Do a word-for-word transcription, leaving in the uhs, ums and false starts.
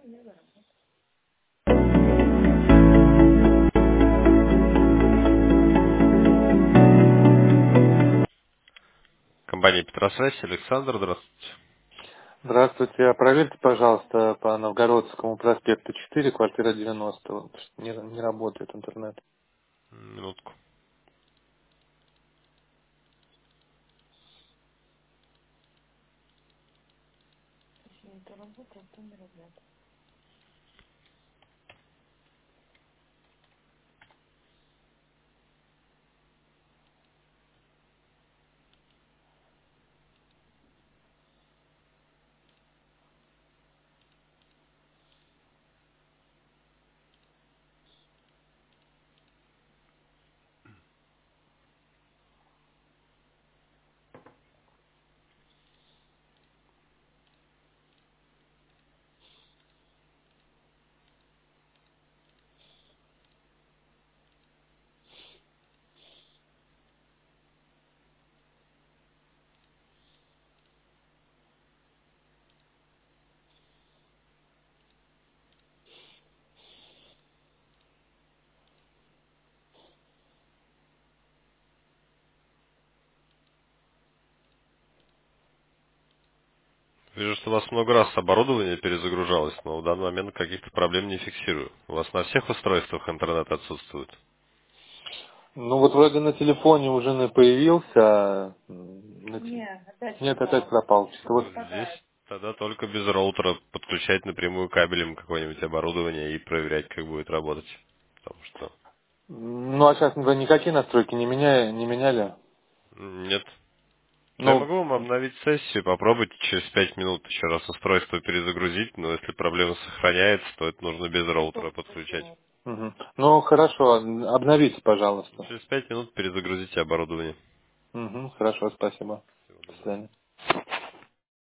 Компания Петросвязь, Александр, здравствуйте. Здравствуйте. А проверьте, пожалуйста, по Новгородскому проспекту четыре, квартира девяносто. Вот, не, не работает интернет. Минутку. Вижу, что у вас много раз оборудование перезагружалось, но в данный момент каких-то проблем не фиксирую. У вас на всех устройствах интернет отсутствует? Ну вот вроде на телефоне у жены появился, а м, на те- нет, опять пропал. Что-то Ну, вот, здесь тогда только без роутера подключать напрямую кабелем какое-нибудь оборудование и проверять, как будет работать. Потому что м, ну а сейчас вы никакие настройки не, меняя, не меняли? м, нет. Но я Ну, могу вам обновить сессию, попробуйте через пять минут еще раз устройство перезагрузить, но если проблема сохраняется, то это нужно без роутера подключать. мгм. Ну хорошо, обновите, пожалуйста. Через пять минут перезагрузите оборудование. Мгм, хорошо, спасибо. Всего До доброго. свидания.